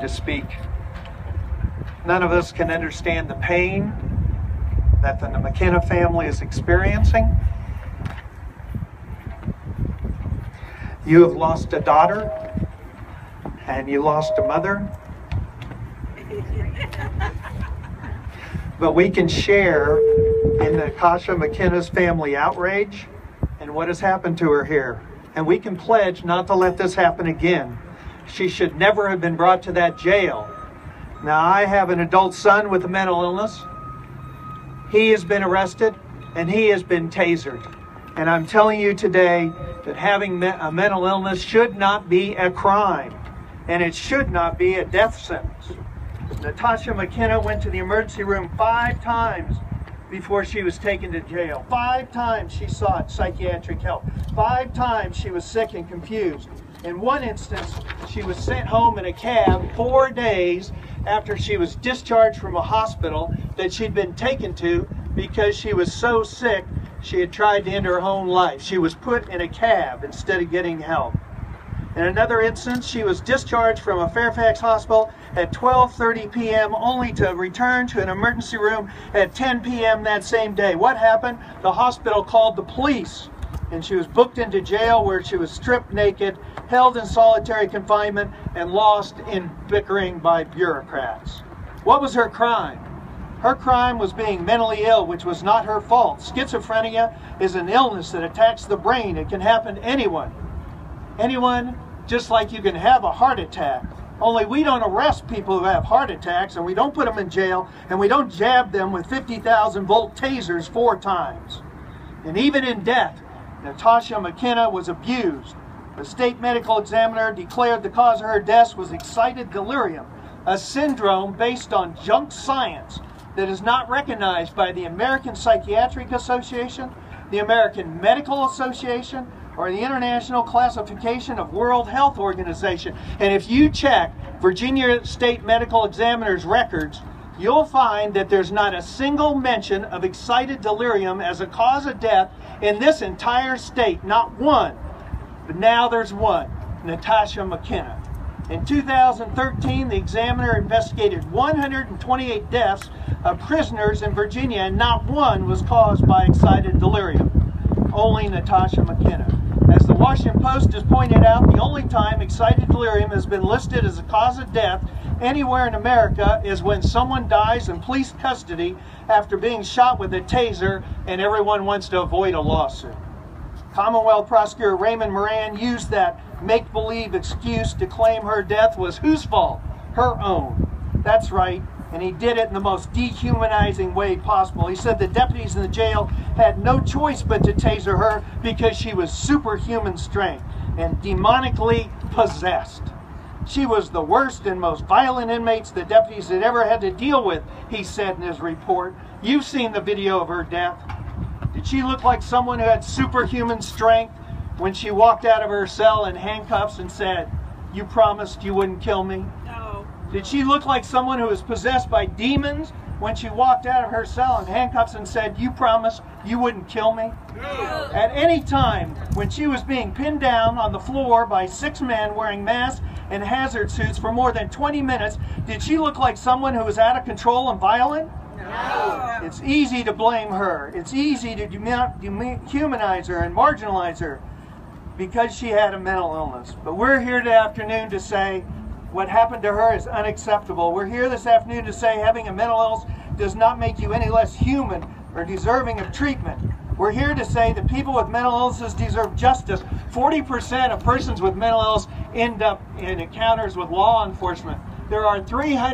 to speak. None of us can understand the pain that the McKenna family is experiencing. You have lost a daughter, and you lost a mother. But we can share in Natasha McKenna's family outrage and what has happened to her here. And we can pledge not to let this happen again. She should never have been brought to that jail. Now, I have an adult son with a mental illness. He has been arrested and he has been tasered. And I'm telling you today that having a mental illness should not be a crime. And it should not be a death sentence. Natasha McKenna went to the emergency room 5 times before she was taken to jail. 5 times she sought psychiatric help. 5 times she was sick and confused. In one instance, she was sent home in a cab 4 days after she was discharged from a hospital that she'd been taken to because she was so sick she had tried to end her own life. She was put in a cab instead of getting help. In another instance, she was discharged from a Fairfax hospital at 12:30 p.m. only to return to an emergency room at 10 p.m. that same day. What happened? The hospital called the police, and she was booked into jail where she was stripped naked, held in solitary confinement, and lost in bickering by bureaucrats. What was her crime? Her crime was being mentally ill, which was not her fault. Schizophrenia is an illness that attacks the brain. It can happen to anyone. Anyone, just like you can have a heart attack. Only we don't arrest people who have heart attacks, and we don't put them in jail, and we don't jab them with 50,000 volt tasers 4 times. And even in death, Natasha McKenna was abused. The state medical examiner declared the cause of her death was excited delirium, a syndrome based on junk science that is not recognized by the American Psychiatric Association, the American Medical Association, or the International Classification of World Health Organization. And if you check Virginia State Medical Examiner's records, you'll find that there's not a single mention of excited delirium as a cause of death in this entire state. Not one. But now there's one. Natasha McKenna. In 2013, the examiner investigated 128 deaths of prisoners in Virginia, and not one was caused by excited delirium. Only Natasha McKenna. As the Washington Post has pointed out, the only time excited delirium has been listed as a cause of death anywhere in America is when someone dies in police custody after being shot with a taser and everyone wants to avoid a lawsuit. Commonwealth prosecutor Raymond Moran used that make-believe excuse to claim her death was whose fault? Her own. That's right. And he did it in the most dehumanizing way possible. He said the deputies in the jail had no choice but to taser her because she was superhuman strength and demonically possessed. She was the worst and most violent inmates the deputies had ever had to deal with, he said in his report. You've seen the video of her death. Did she look like someone who had superhuman strength when she walked out of her cell in handcuffs and said, "You promised you wouldn't kill me"? No. Did she look like someone who was possessed by demons when she walked out of her cell in handcuffs and said, "You promised you wouldn't kill me"? No. At any time when she was being pinned down on the floor by 6 men wearing masks and hazard suits for more than 20 minutes, did she look like someone who was out of control and violent? No. It's easy to blame her. It's easy to dehumanize her and marginalize her because she had a mental illness. But we're here this afternoon to say what happened to her is unacceptable. We're here this afternoon to say having a mental illness does not make you any less human or deserving of treatment. We're here to say that people with mental illnesses deserve justice. 40% of persons with mental illness end up in encounters with law enforcement. There are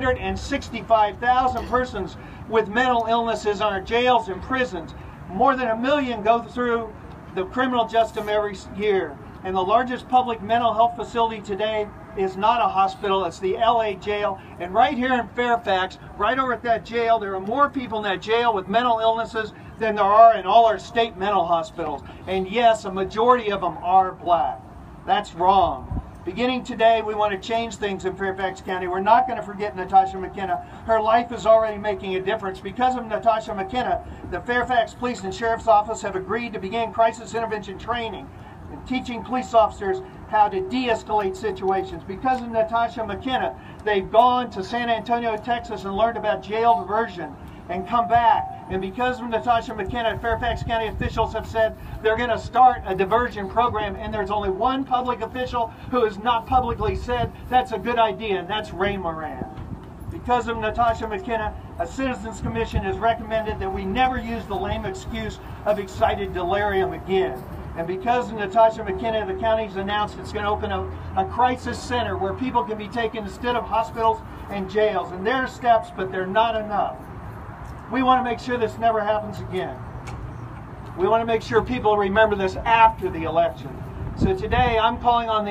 365,000 persons with mental illnesses in our jails and prisons. More than 1 million go through the criminal justice system every year. And the largest public mental health facility today is not a hospital, it's the LA jail. And right here in Fairfax, right over at that jail, there are more people in that jail with mental illnesses than there are in all our state mental hospitals. And yes, a majority of them are black. That's wrong. Beginning today, we want to change things in Fairfax County. We're not going to forget Natasha McKenna. Her life is already making a difference. Because of Natasha McKenna, the Fairfax Police and Sheriff's Office have agreed to begin crisis intervention training and teaching police officers how to de-escalate situations. Because of Natasha McKenna, they've gone to San Antonio, Texas and learned about jail diversion and come back. And because of Natasha McKenna, Fairfax County officials have said they're going to start a diversion program, and there's only one public official who has not publicly said that's a good idea, and that's Ray Moran. Because of Natasha McKenna, a Citizens Commission has recommended that we never use the lame excuse of excited delirium again. And because of Natasha McKenna, the county's announced it's going to open a crisis center where people can be taken instead of hospitals and jails. And there are steps, but they're not enough. We want to make sure this never happens again. We want to make sure people remember this after the election. So today I'm calling on the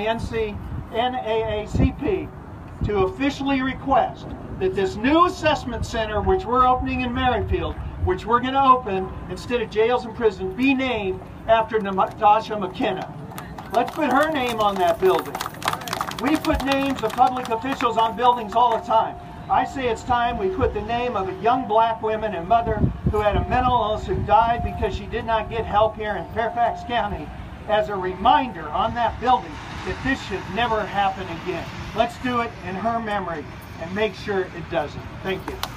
NAACP to officially request that this new assessment center, which we're opening in Merrifield, which we're going to open instead of jails and prisons, be named after Natasha McKenna. Let's put her name on that building. We put names of public officials on buildings all the time. I say it's time we put the name of a young black woman and mother who had a mental illness who died because she did not get help here in Fairfax County as a reminder on that building that this should never happen again. Let's do it in her memory and make sure it doesn't. Thank you.